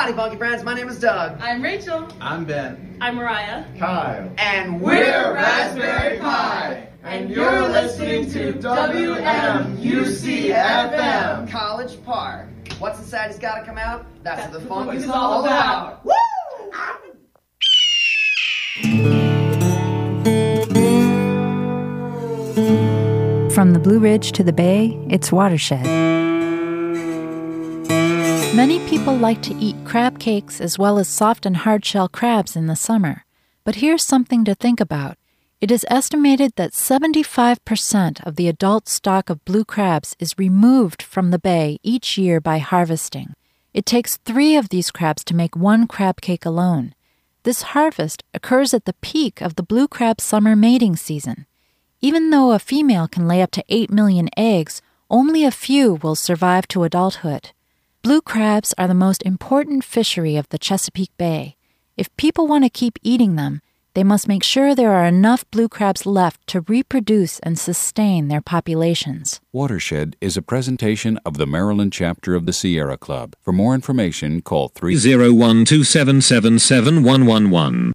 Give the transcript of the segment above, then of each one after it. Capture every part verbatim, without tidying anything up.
Howdy, Funky Friends. My name is Doug. I'm Rachel. I'm Ben. I'm Mariah. Kyle. And we're Raspberry Pi. And you're listening to W M U C F M. College Park. What's Inside has got to come out? That's, That's what the funk is all all about. about. Woo! From the Blue Ridge to the Bay, it's Watershed. Many people like to eat crab cakes as well as soft and hard-shell crabs in the summer. But here's something to think about. It is estimated that seventy-five percent of the adult stock of blue crabs is removed from the bay each year by harvesting. It takes three of these crabs to make one crab cake alone. This harvest occurs at the peak of the blue crab summer mating season. Even though a female can lay up to eight million eggs, only a few will survive to adulthood. Blue crabs are the most important fishery of the Chesapeake Bay. If people want to keep eating them, they must make sure there are enough blue crabs left to reproduce and sustain their populations. Watershed is a presentation of the Maryland chapter of the Sierra Club. For more information, call three oh one, two seven seven, seven one one one.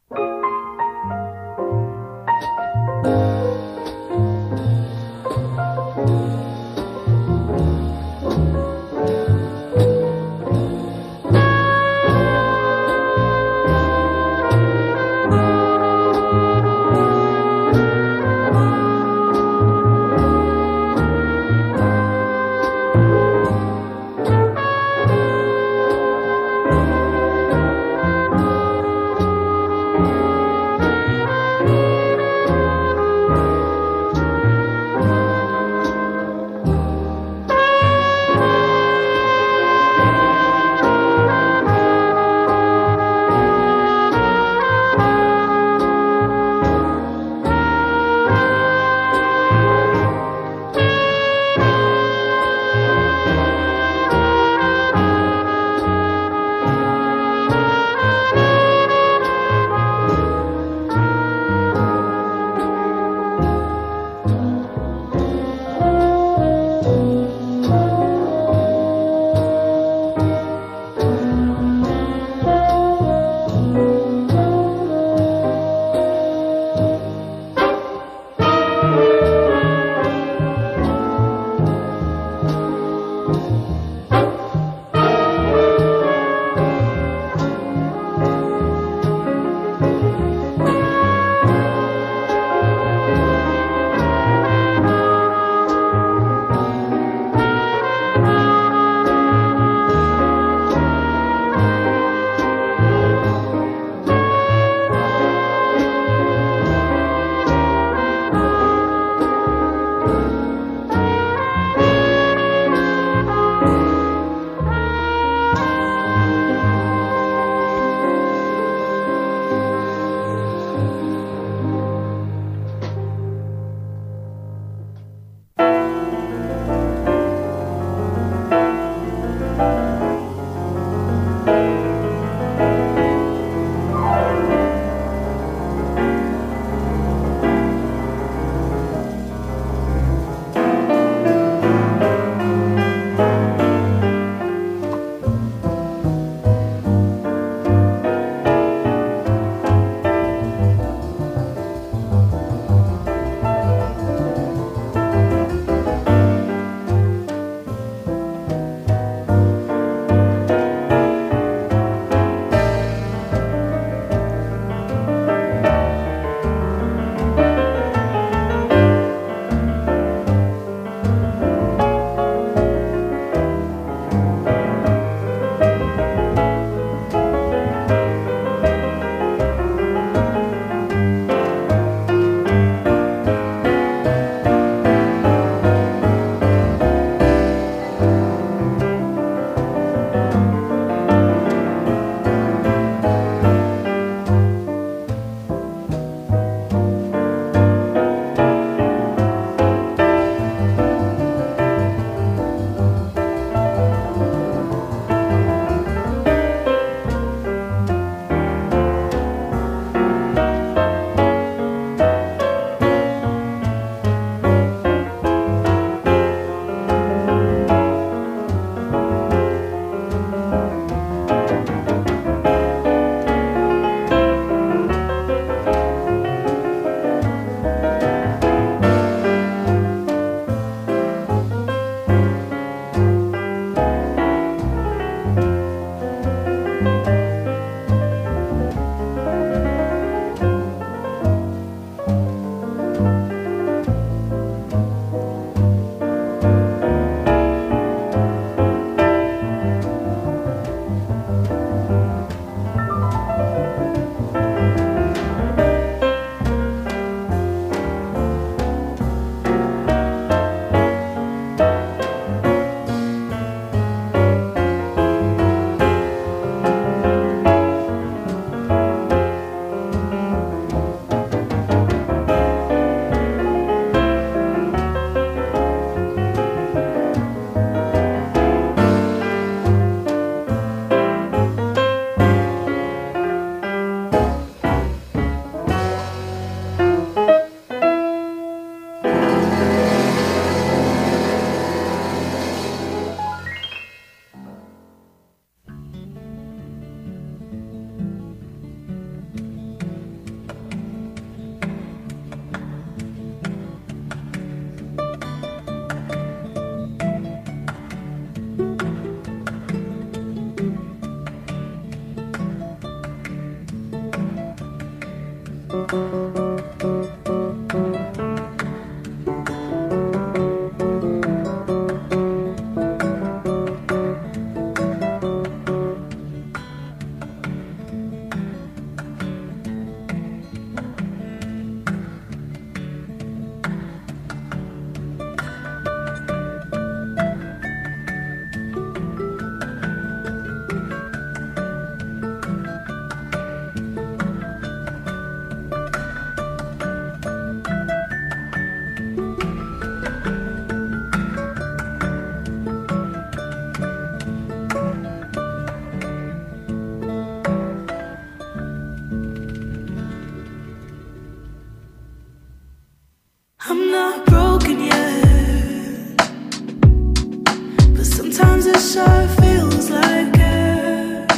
I'm not broken yet, but sometimes it sure feels like it.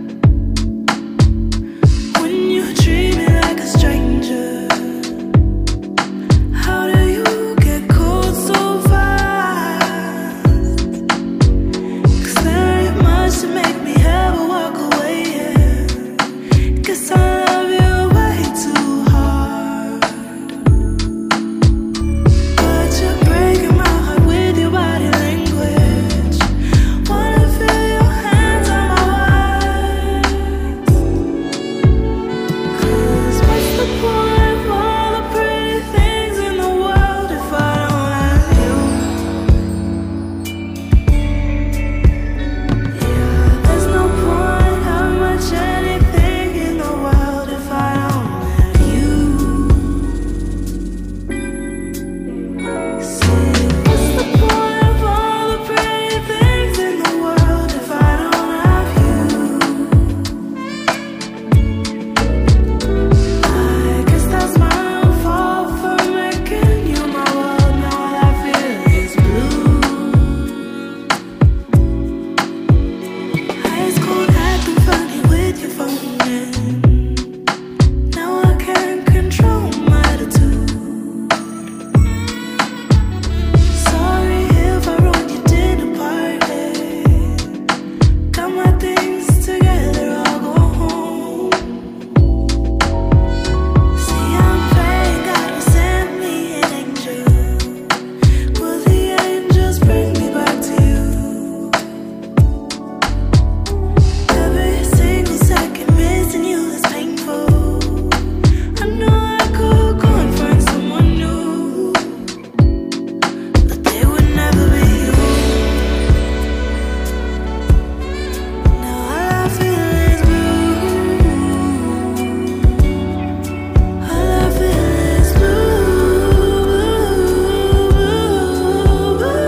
When you treat me like a stranger, how do you get cold so fast? 'Cause there ain't much to make me ever walk away, yeah. 'Cause I love you way too hard. But you're breaking my heart with your body language. Wanna feel your hands on my words. 'Cause what's the point of all the pretty things in the world if I don't have you? Yeah, there's no point how much anything in the world if I don't have you. See, what's the point of all the pretty things in the world if I don't have you? I guess that's my own fault for making you my world. Now all I feel is blue. Ice cold acting funny with your phone in. Now I can't control my attitude. Sorry if I ruined your dinner party. Got my things together, I'll go home. See, I'm praying God will send me an angel. Will the angels bring me back to you? Every single second missing you is painful. I know I could go and find someone new, but they would never be you. Now all I feel is blue. All I feel is blue, blue,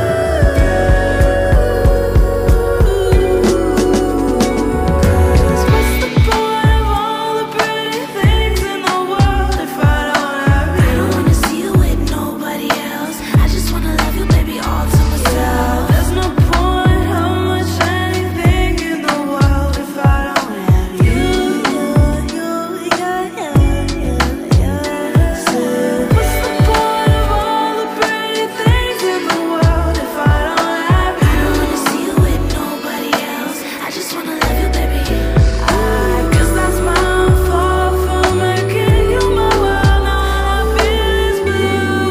Cause what's the point of all the pretty things in the world if I don't have you? I don't wanna see you with nobody else. I just wanna love you, baby, all to myself. There's no point how much anything in the world if I don't have you. You, yeah, yeah, yeah, yeah. So what's the point of all the pretty things in the world if I don't have you? I don't wanna see you with nobody else. I just wanna love you, baby. I guess that's my own fault for making you my world. Now all I feel is blue.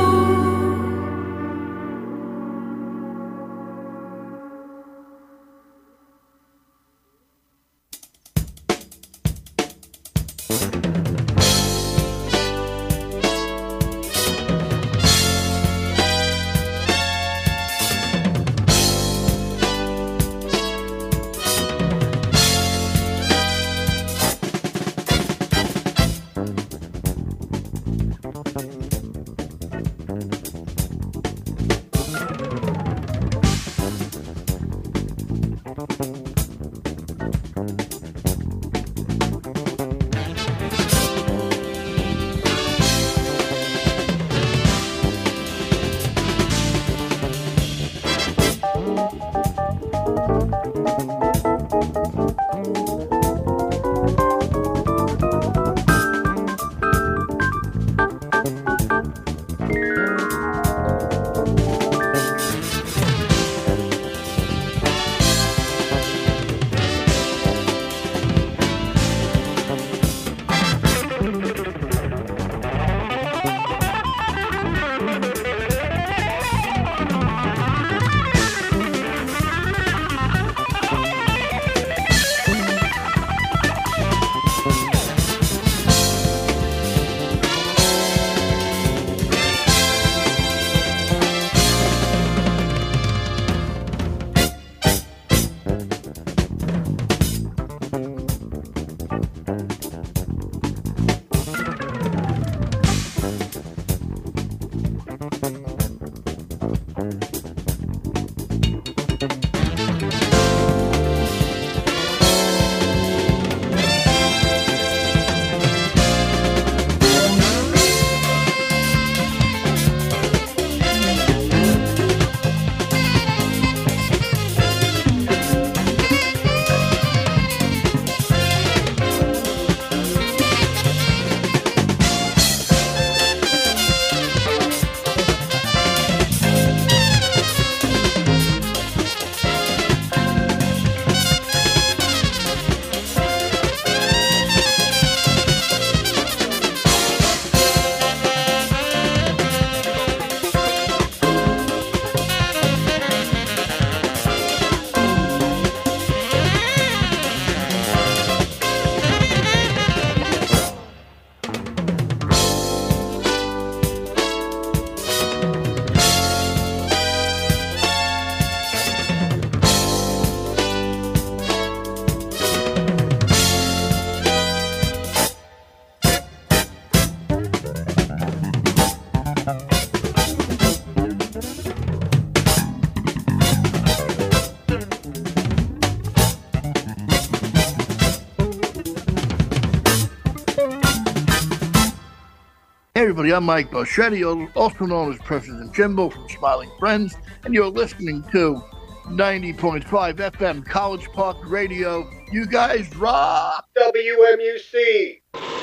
Hey everybody, I'm Mike Boschetti, also known as President Jimbo from Smiling Friends, and you're listening to ninety point five F M College Park Radio. You guys rock! W M U C!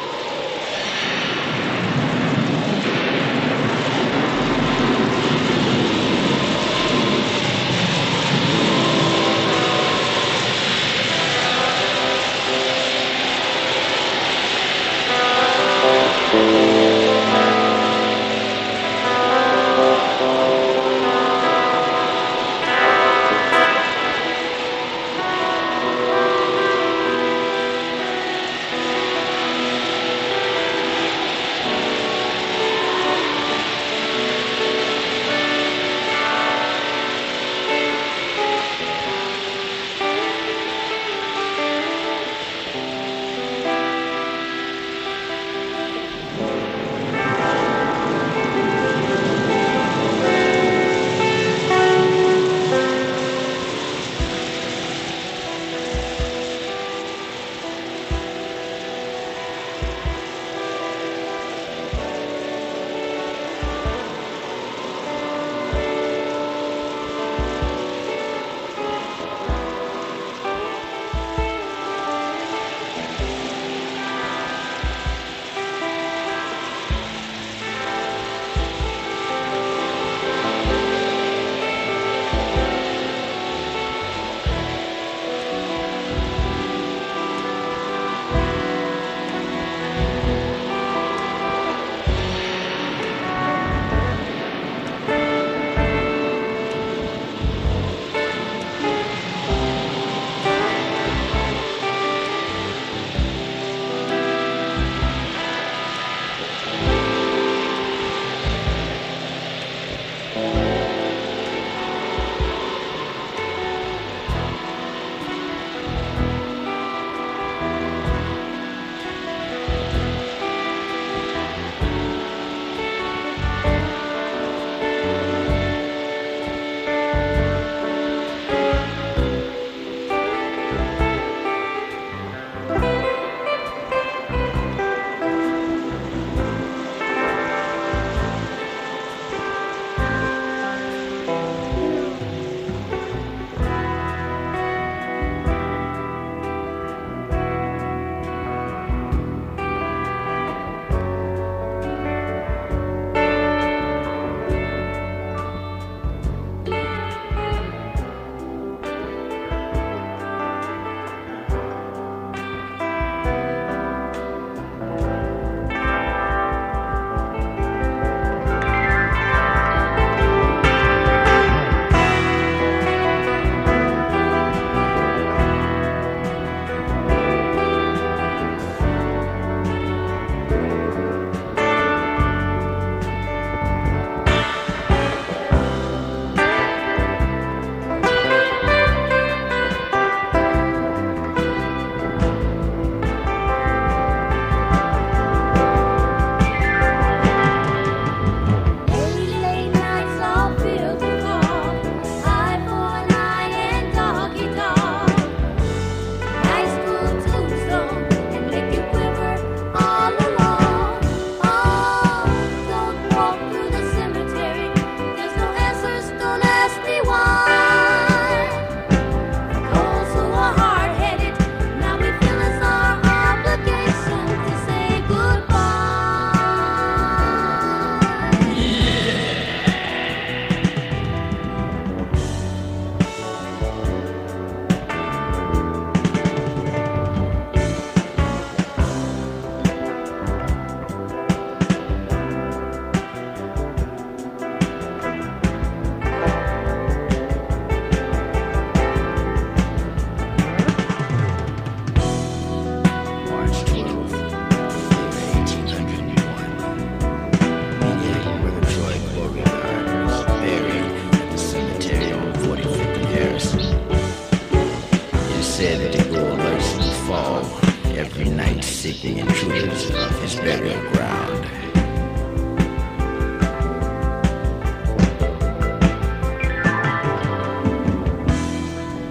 the intruders of his burial ground.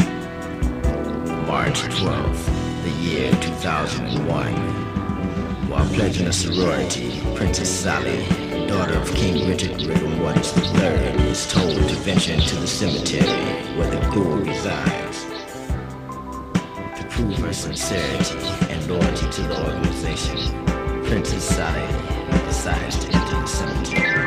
March twelfth, the year two thousand one. while pledging a sorority, Princess Sally, daughter of King Richard Rigorwatch the third, is told to venture into the cemetery where the ghoul resides. To prove her sincerity and loyalty to the organization, Princess Sally decides to enter the cemetery.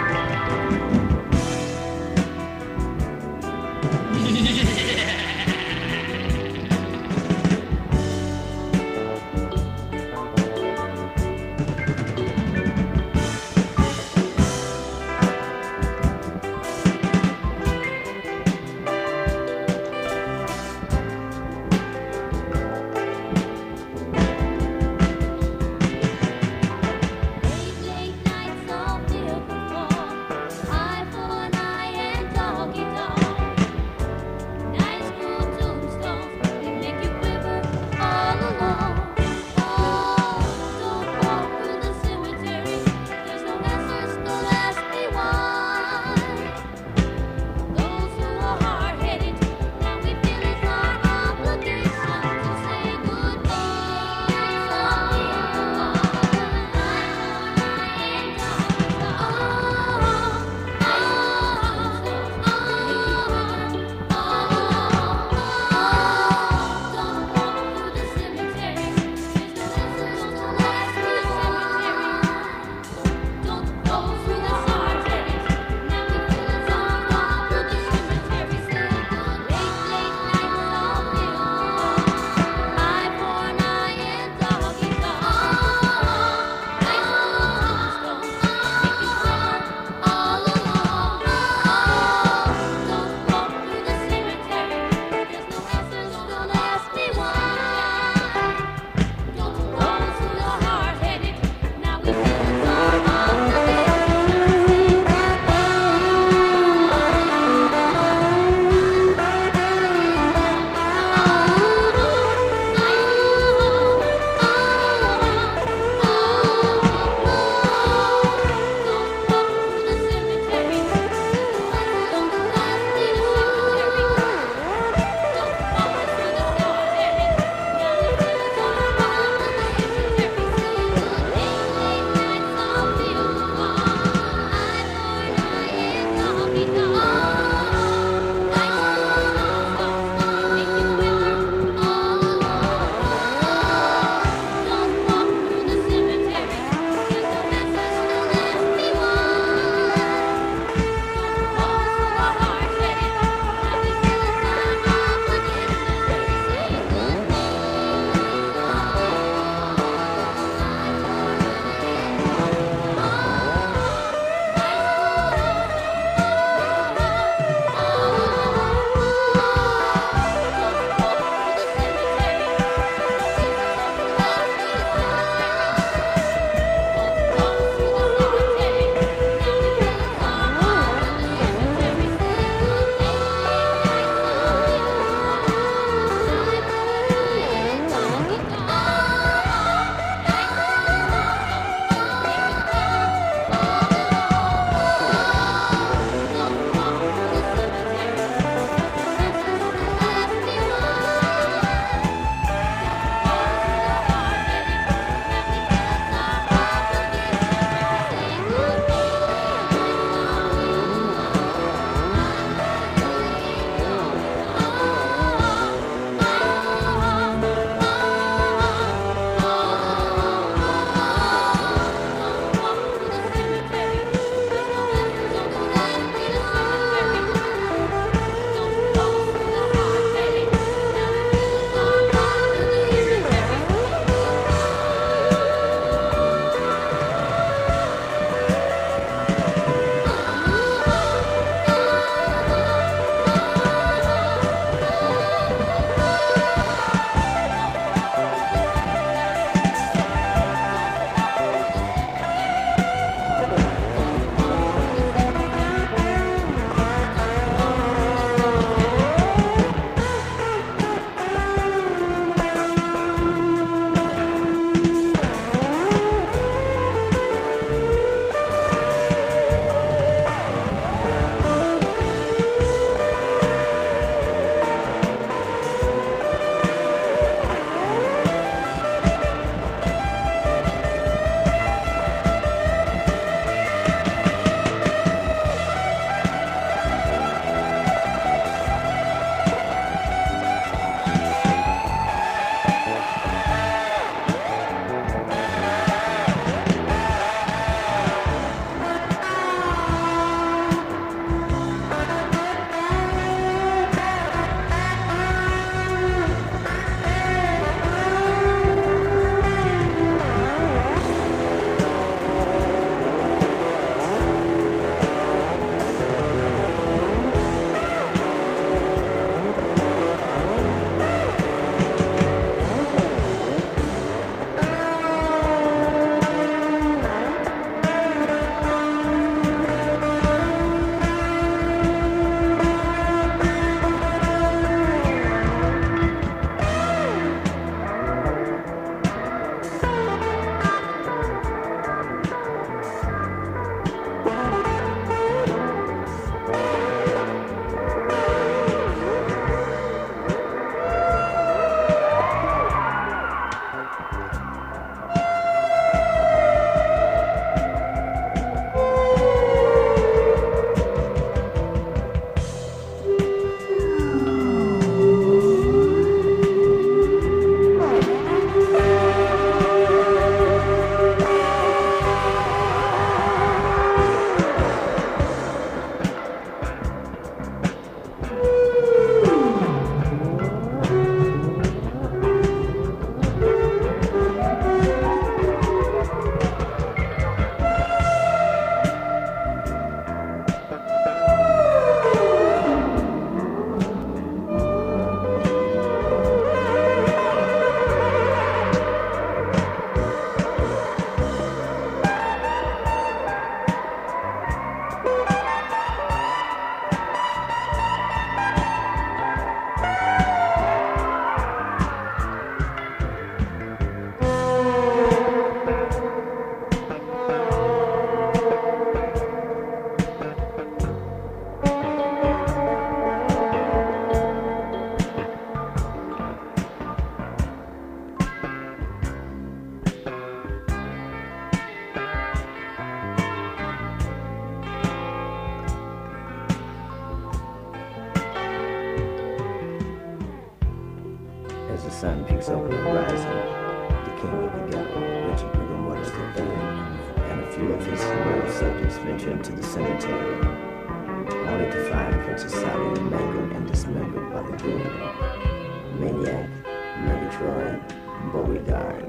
As the sun peeks over the horizon, the king of the ghetto, Richard Brigham Waters the third, and a few of his loyal subjects venture into the cemetery, only to find Princess Sally mangled and dismembered by the goon, maniac, Murgatroyd, Beauregard.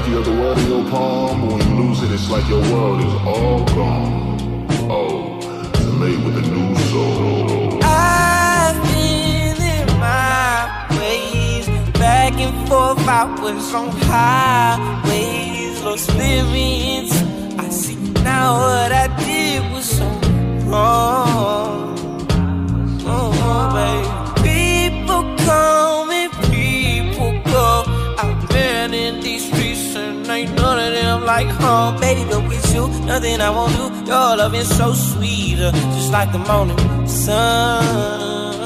feel the word in your palm. When you lose it, it's like your world is all gone. Oh, it's made with a new soul. I've been in my ways, back and forth, I was on highways, lost living. I see now what I did was so wrong. Oh, baby. People come and people go. I've been in these streets and ain't none of them like home, baby. But with you, nothing I won't do. Your love is so sweet, uh, just like the morning sun.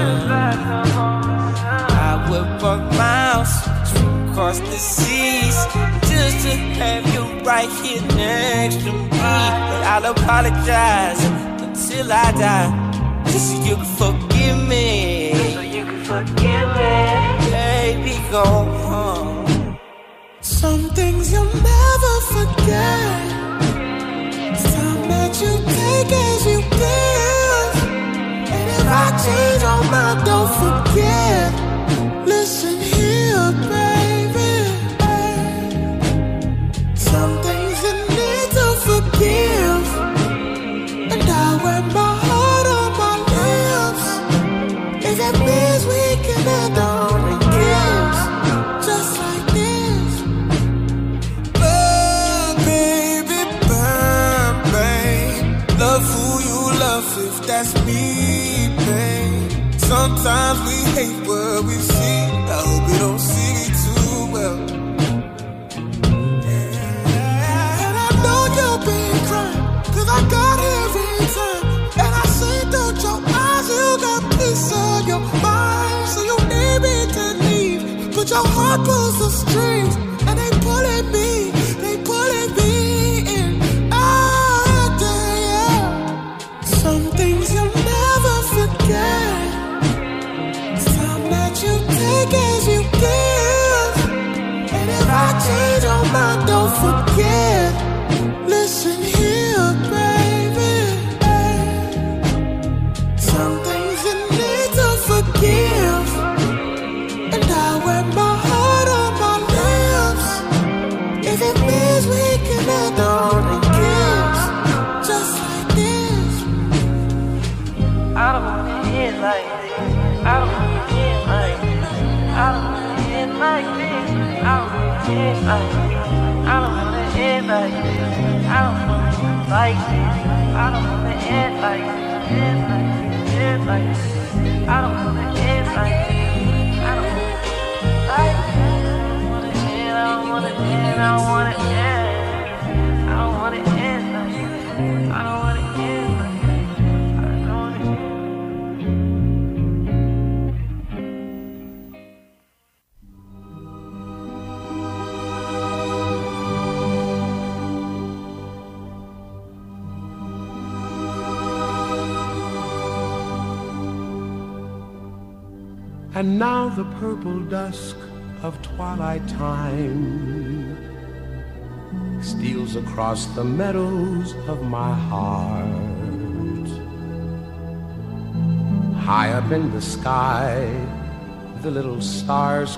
I would walk miles across the seas just to have you right here next to me. But I'll apologize until I die, just so you can forgive me. So you can forgive me. Baby, go home. Some things you'll never forget. It's time that you take as you give. And if I change your mind, don't forget. Listen here, baby. Some things you need to forgive. And I wear my heart on my lips. If it means we can end on the gifts, just like this. Burn, baby, burn, babe. Love who you love, if that's me, babe. Sometimes we hate what we see. I hope you don't see me too well. And I know you'll be crying, cause I got every time. And I see through your eyes, you got peace on your mind. So you need me to leave, but your heart pulls the strings. And they pulling me, they pulling me in. Oh, yeah. Some things you'll never forget. It's time that you take as you give. And if I change your mind, don't forget. Listen here, baby. Some things you need to forgive. And I wear my heart on my lips. If it means we can end on the gifts, just like this. I don't wanna end like this. I don't wanna end like this. I don't wanna end like this. I don't wanna end like this. I don't wanna end like this. I don't wanna end like this. I don't wanna end like this. End like this. End like this. I don't wanna end like this. I don't wanna end like this. I don't wanna end. I don't wanna end. I don't wanna end like this. I don't wanna end like this. I don't wanna end. And now the purple dusk of twilight time steals across the meadows of my heart. High up in the sky, the little stars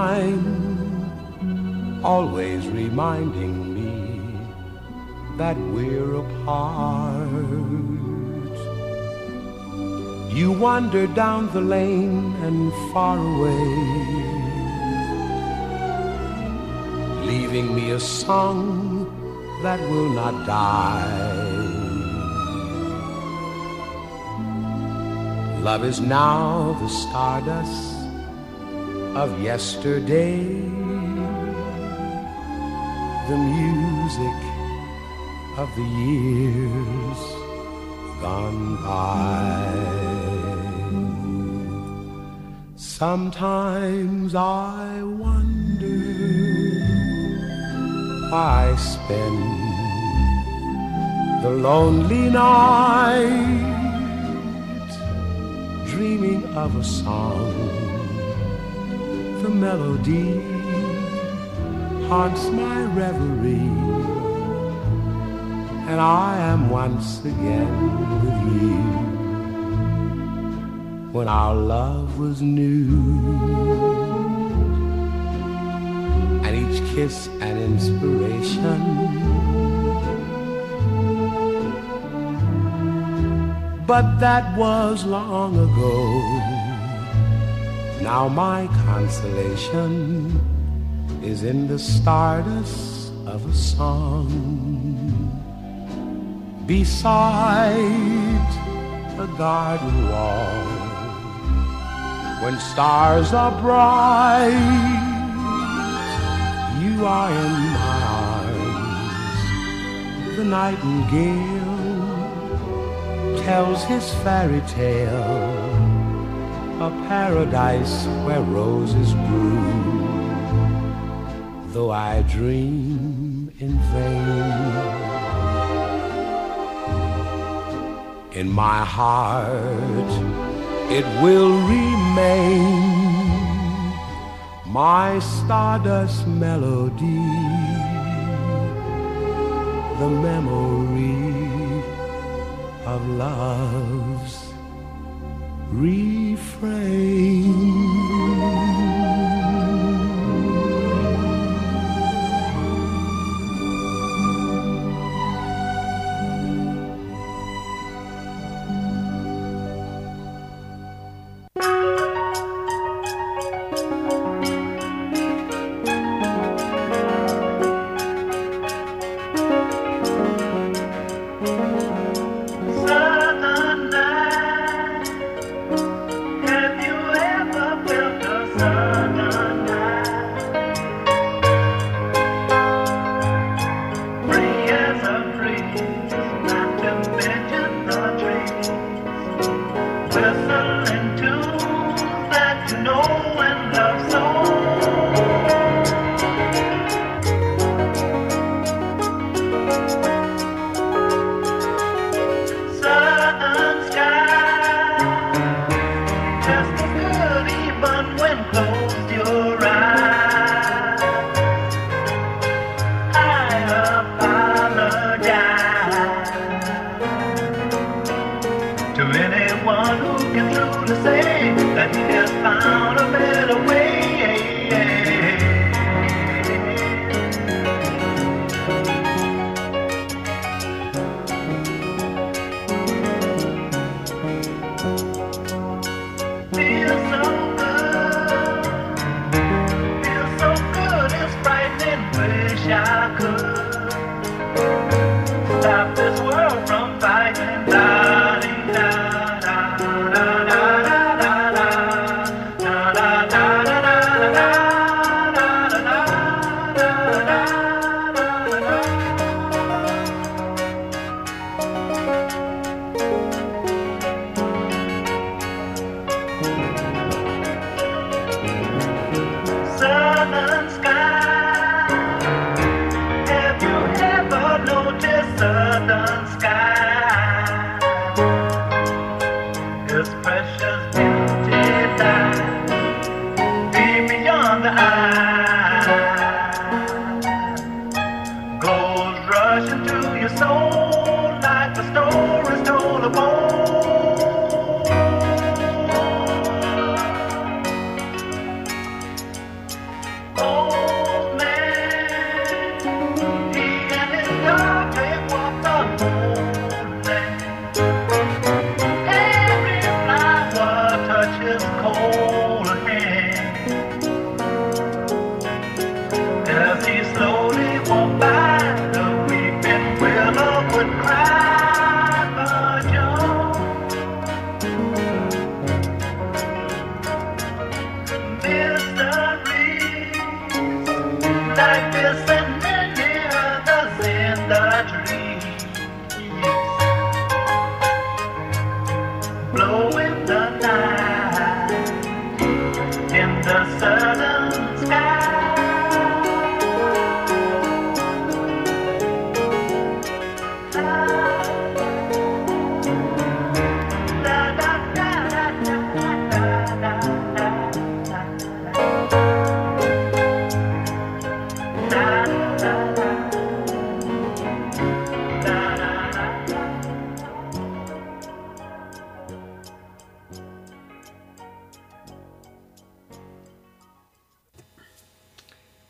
climb, always reminding me that we're apart. You wander down the lane and far away, leaving me a song that will not die. Love is now the stardust of yesterday, the music of the years gone by. Sometimes I wonder why I spend the lonely night dreaming of a song. The melody haunts my reverie, and I am once again with you when our love was new, and each kiss an inspiration. But that was long ago. Now my consolation is in the stardust of a song beside a garden wall. When stars are bright, you are in my arms. The nightingale tells his fairy tale, a paradise where roses bloom. Though I dream in vain, in my heart it will remain my stardust melody, the memory of love's refrain.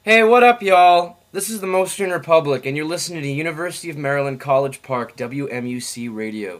Hey, what up, y'all? This is the Mostyn Republic, and you're listening to University of Maryland College Park, W M U C Radio.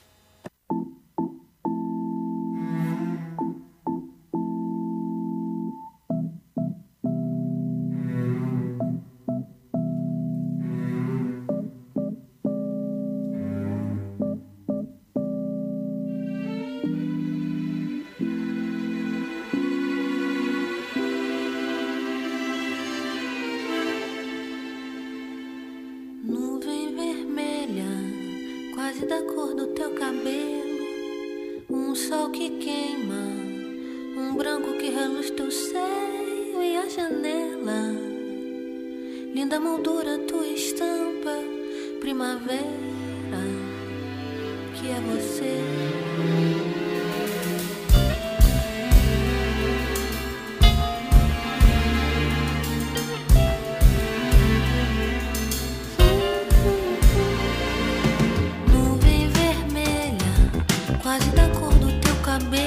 Nuvem vermelha, quase da cor do teu cabelo. Um sol que queima, um branco que reluz teu seio e a janela. Linda moldura, tua estampa, primavera, que é você. Quase da cor do teu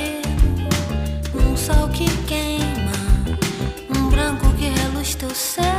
cabelo, um sol que queima, um branco que reluz teu céu